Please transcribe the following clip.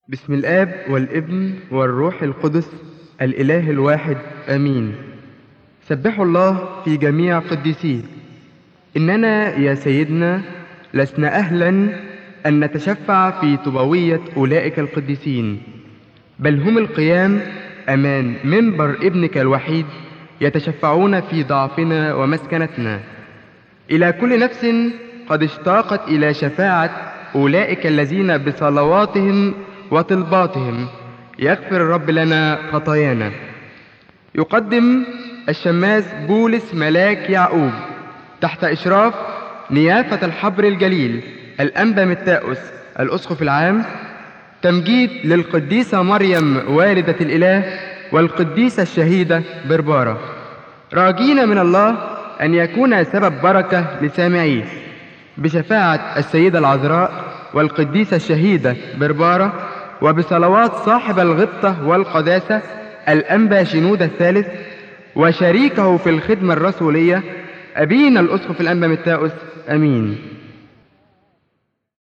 بسم الآب والابن والروح القدس الإله الواحد آمين. سبحوا الله في جميع قديسيه. إننا يا سيدنا لسنا أهلا أن نتشفع في طبوية أولئك القديسين، بل هم القيام أمام منبر ابنك الوحيد يتشفعون في ضعفنا ومسكنتنا. إلى كل نفس قد اشتاقت إلى شفاعة أولئك الذين بصلواتهم وطلباتهم يغفر الرب لنا خطايانا. يقدم الشماس بولس ملاك يعقوب تحت إشراف نيافة الحبر الجليل الأنبا متاؤس الأسقف العام تمجيد للقديسة مريم والدة الإله والقديسة الشهيدة بربارة، راجين من الله أن يكون سبب بركة لسامعيه بشفاعة السيدة العذراء والقديسة الشهيدة بربارة، وبصلوات صاحب الغبطة والقداسة الأنبا شنودة الثالث وشريكه في الخدمة الرسولية أبينا الأسقف الأنبا متاؤس. أمين.